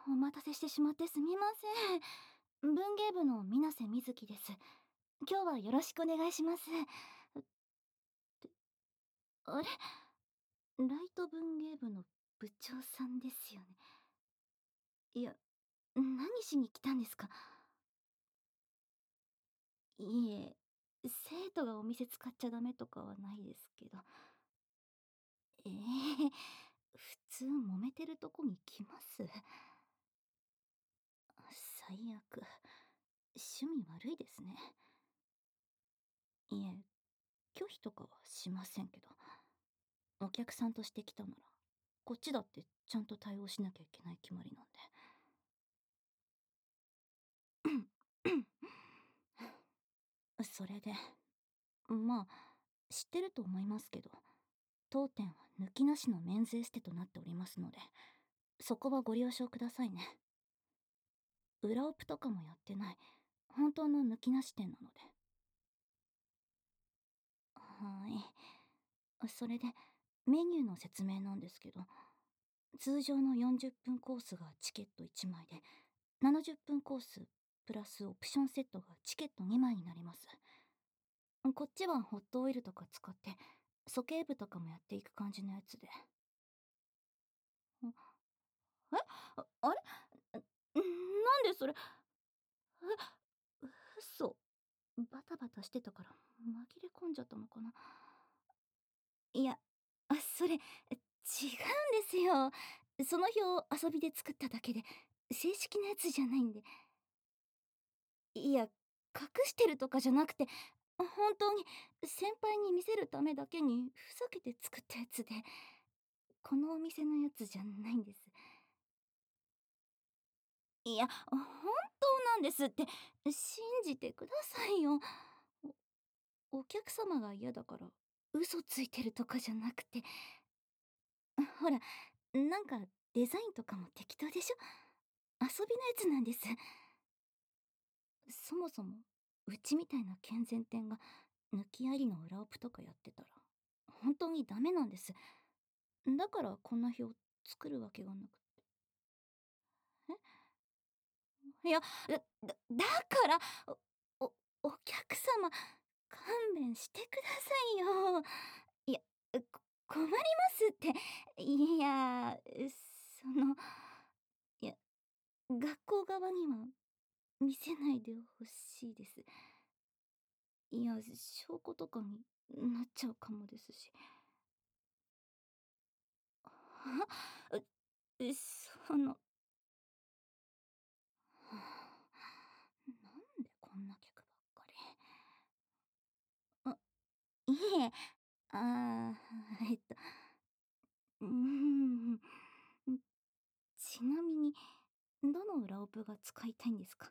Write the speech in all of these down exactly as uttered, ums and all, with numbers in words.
お待たせしてしまってすみません。文芸部の水瀬美月です。今日はよろしくお願いします。あれ、ライト文芸部の部長さんですよね。いや、何しに来たんですか？いえ、生徒がお店使っちゃダメとかはないですけど。ええ、普通揉めてるとこに来ます？最悪。趣味悪いですね。いえ、拒否とかはしませんけど。お客さんとして来たなら、こっちだってちゃんと対応しなきゃいけない決まりなんで。それで、まあ、知ってると思いますけど、当店は抜きなしのメンズエステとなっておりますので、そこはご了承くださいね。裏オプとかもやってない、本当の抜きなし店なので。はーい。それで、メニューの説明なんですけど、通常のよんじゅっぷんコースがチケットいちまいで、ななじゅっぷんコースプラスオプションセットがチケットにまいになります。こっちはホットオイルとか使って鼠径部とかもやっていく感じのやつで。んえああれなんでそれ。え嘘。バタバタしてたから紛れ込んじゃったのかな。いや、あそれ違うんですよ。その表遊びで作っただけで正式なやつじゃないんで。いや、隠してるとかじゃなくて、本当に先輩に見せるためだけにふざけて作ったやつで、このお店のやつじゃないんです。いや、本当なんですって。信じてくださいよ。お、お客様が嫌だから嘘ついてるとかじゃなくて、ほら、なんかデザインとかも適当でしょ。遊びのやつなんです。そもそもうちみたいな健全店が抜きありの裏オプとかやってたら本当にダメなんです。だからこんな表作るわけがなくて。えいや、だだだからおおお客様勘弁してくださいよ。いや、こ困りますって。いや、その、いや、学校側には見せないでほしいです。いや、証拠とかになっちゃうかもですし。はうその、なんでこんな客ばっかり。あ、いえ、あーえっと、うーん、ちなみに、どの裏オプが使いたいんですか？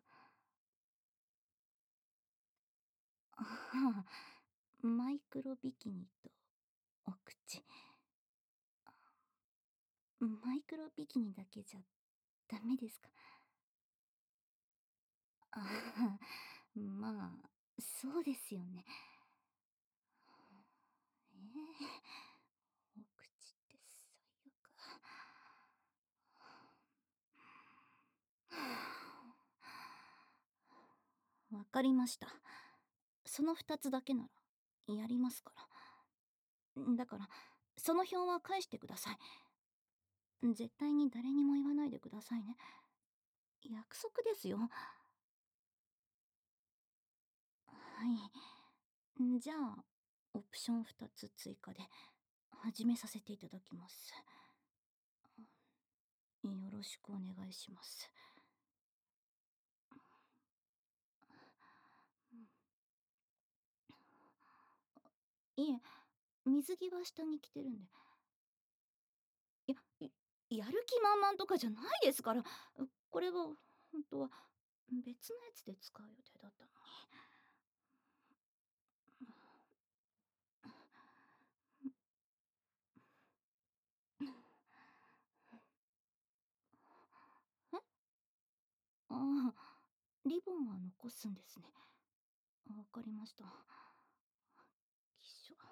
ああ、マイクロビキニとお口。マイクロビキニだけじゃダメですか？ああ、まあ、そうですよね。ええ、お口って最悪。わかりました。そのふたつだけならやりますから。だから、その表は返してください。絶対に誰にも言わないでくださいね。約束ですよ。はい。じゃあ、オプションふたつ追加で始めさせていただきます。よろしくお願いします。いえ、水着は下に着てるんで。いや、いやる気満々とかじゃないですから。これは本当は別のやつで使う予定だったのに。え、ああ、リボンは残すんですね。わかりました。きっしょ。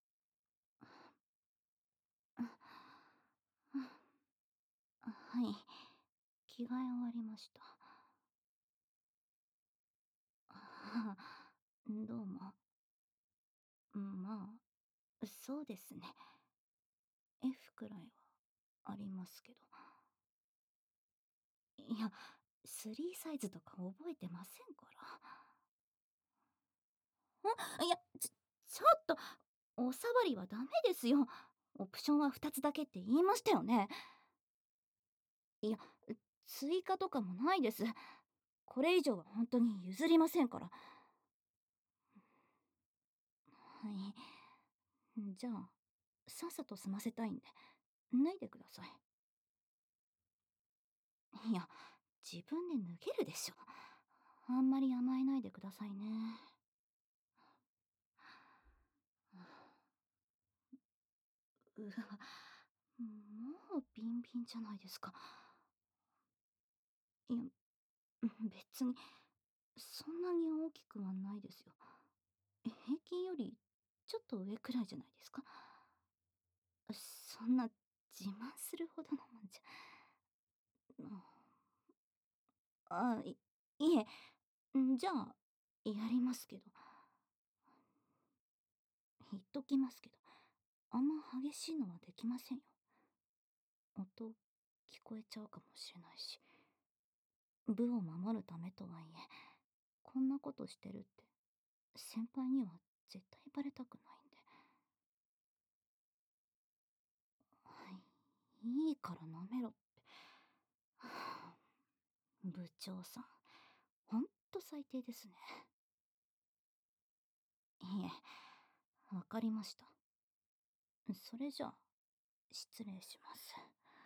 はい。 着替え終わりました。ああ、どうも。まあ、そうですね。F くらいはありますけど。いや、スリーサイズとか覚えてませんから。ん？いや、ちちょっと、おさわりはダメですよ。オプションはふたつだけって言いましたよね。いや、追加とかもないです。これ以上は本当に譲りませんから。はい。じゃあ、さっさと済ませたいんで、脱いでください。いや、自分で脱げるでしょ。あんまり甘えないでくださいね。うわ、もうビンビンじゃないですか。いや、別に、そんなに大きくはないですよ。平均よりちょっと上くらいじゃないですか。そんな自慢するほどのもんじゃ。あ、いいえ、じゃあ、やりますけど。言っときますけど、あんま激しいのはできませんよ。音、聞こえちゃうかもしれないし。部を守るためとはいえ、こんなことしてるって、先輩には絶対バレたくないんで。はい、いいから舐めろって。はあ、部長さん、ほんと最低ですね。いえ、わかりました。それじゃあ、失礼します。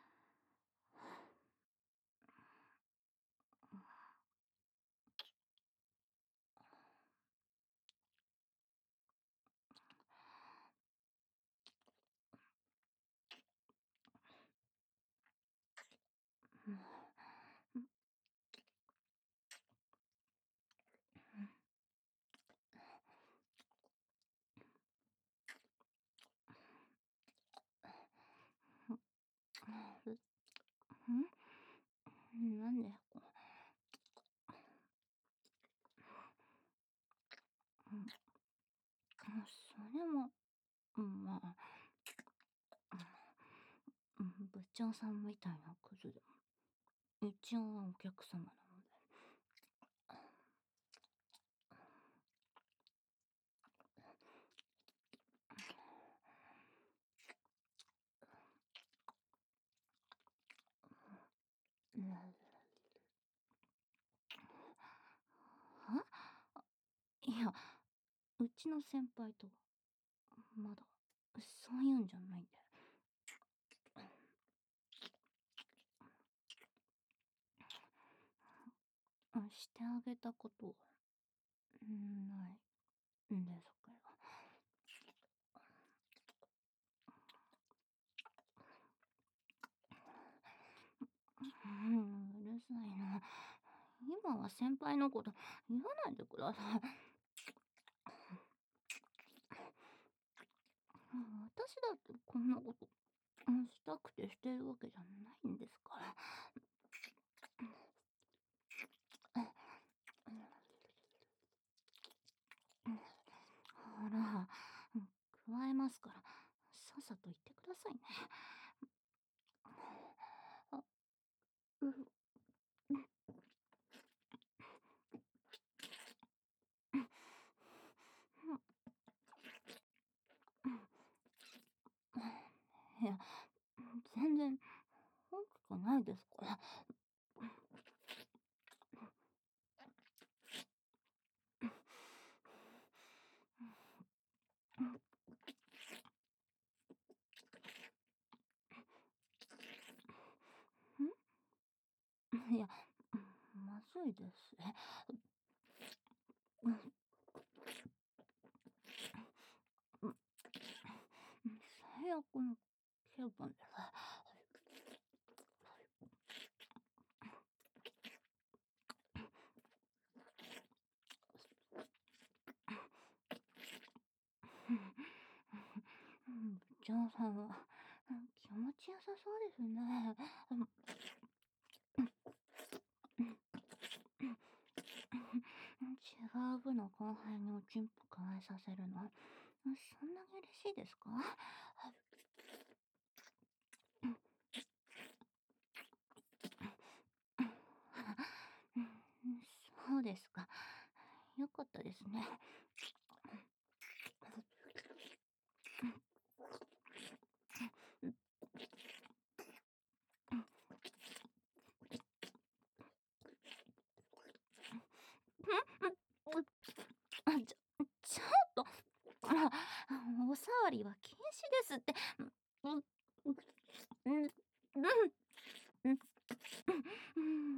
んなんでこう、うん、それも、うん、まあ、うん、部長さんみたいなクズでも、一応はお客様なので。うん、はいや、うちの先輩と、まだ、そういうんじゃないんで。してあげたこと、ないんですけど。うん、うるさいな。今は先輩のこと言わないでください。私だってこんなことしたくてしてるわけじゃないんですから。ほら、加えますから、さっさと言ってくださいね。あ、う、いや、全然大きくないですから。んいや、まずいですね。最悪の気分です。部長さんは気持ちよさそうですね。 う部の後輩におちんぽ加えさせるの、そんなに嬉しいですか？うん、そうですか。よかったですね。あ、ちょちょっと、あ、お触りは禁止ですって。うん、うん、うん、うん、うん、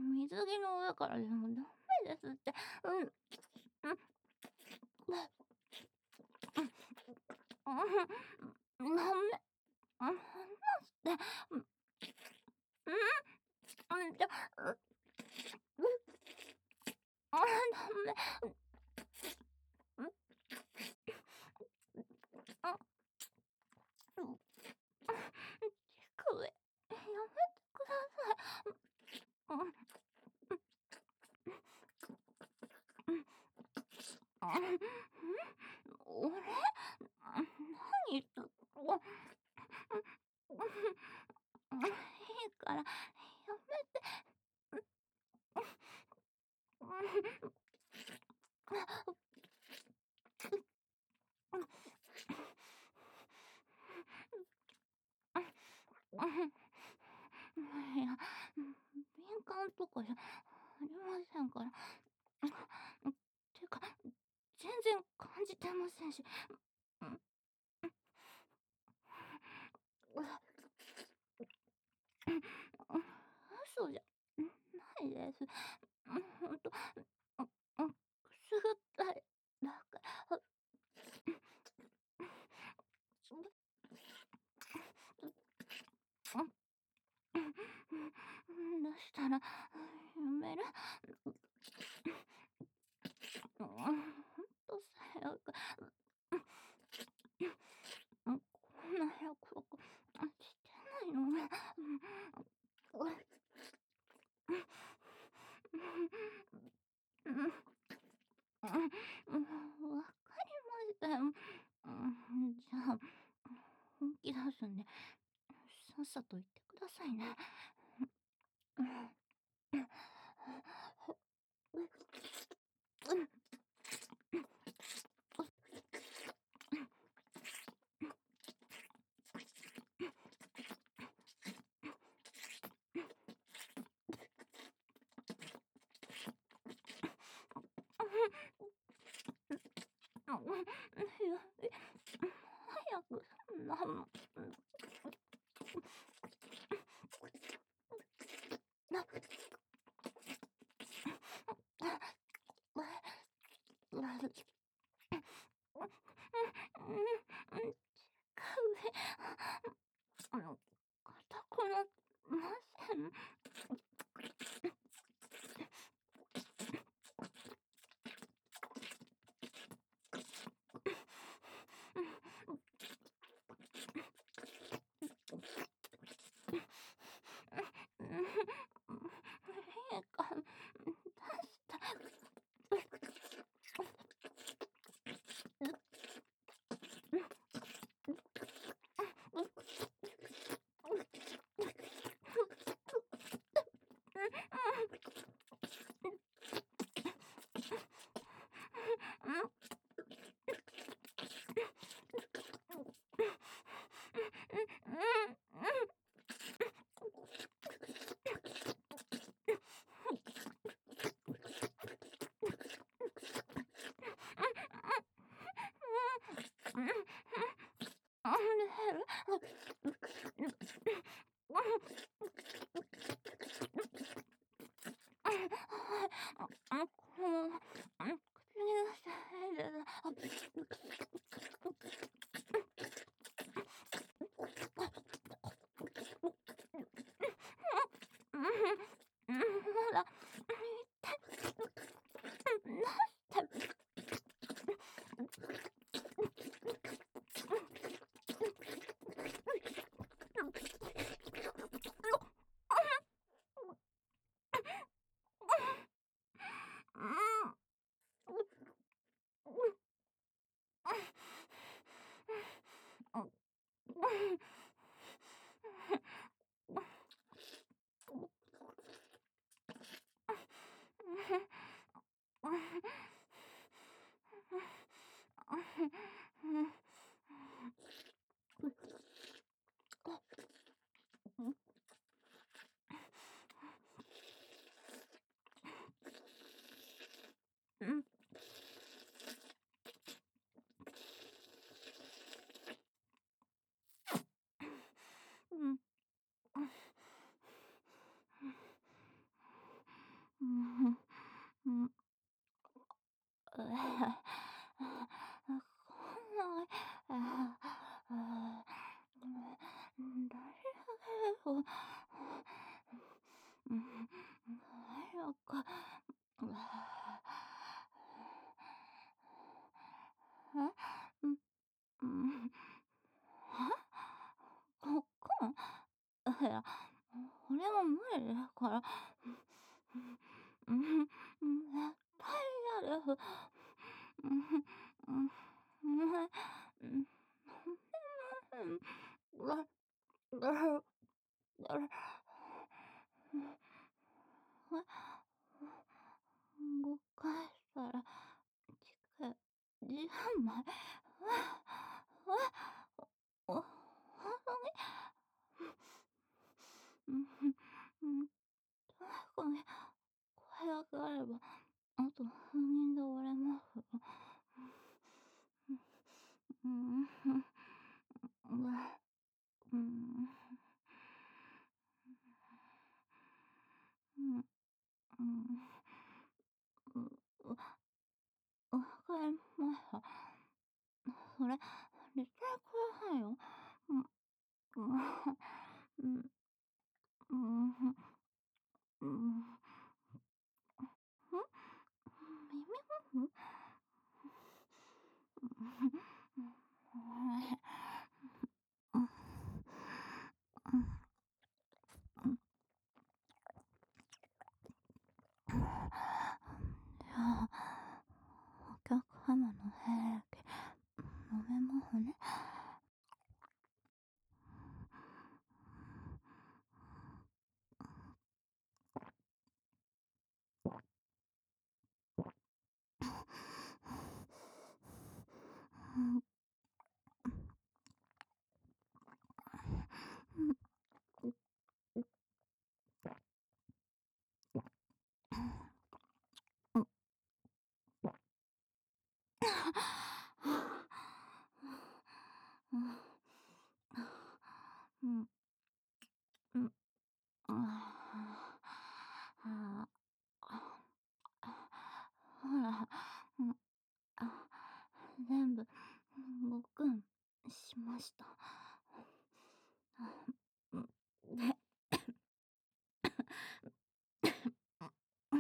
水着の上からでもダメですって。うん、うん、うん、ダメ。あ、離して。うん、うん、うん、じゃ、う、う、あ、ダメ。うん、あ、うん、手首、やめてください。うん、うん、うん、あ、うん、俺？何言ったわ、うん、いいから、やめて。うん、いや、敏感とかじゃありませんから。てか、全然感じてませんし。うん、嘘じゃないです。ほんと、うん、くすぐったいだから。どうしたらやめる？ほんと最悪。こんな約束してないのに。うん、うん、わかりましたよ。うん、じゃあ、本気出すんで、さっさと言ってくださいね。うん、早くそんなの。あの、硬くなません。いいから出して。あ、この、あの、口に出していいうん、うん、まだ、出して。 ん、うん、ええ、こんな、ああ、うん、誰を、うん、誰か、うわ、え、うん、うん、は？ここいや、俺も無理だから、うん、うん、絶対やる。うん、うん、うん、うん、うん、だだだごかいしたら、チケじゅうまい。おほんとに？うん、うん、確かに、これだけあれば、あと数人で終われますよ。うん、うん、うん、うん、うん、うん、う、う、わかりました。それ、絶対くださいよ。うん、うん、うん、うん、うん、耳ほふ？うん、じゃあ、お客様の部屋だけ飲めますね。うん、うん。うん、うん、ああ、ああ、ほら、うん、あ、全部、ごくんしました。うん、で、うん、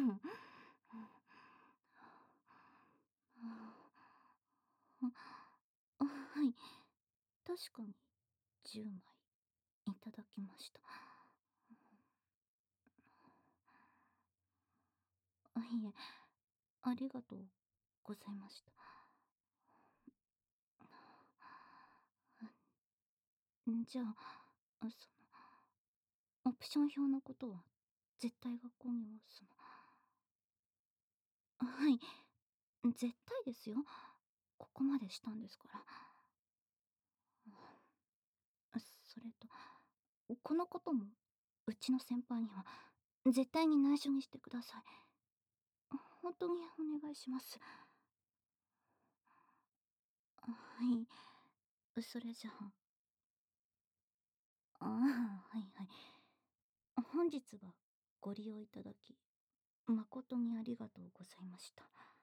あ、はい、確かにじゅうまいいただきました。あ、いえ、ありがとうございました。ん、じゃあ、あ、その、オプション表のことは絶対学校にはその、はい、絶対ですよ。ここまでしたんですから。それと、このこともうちの先輩には絶対に内緒にしてください。本当にお願いします。はい。それじゃあ、ああ、はいはい。本日はご利用いただき、誠にありがとうございました。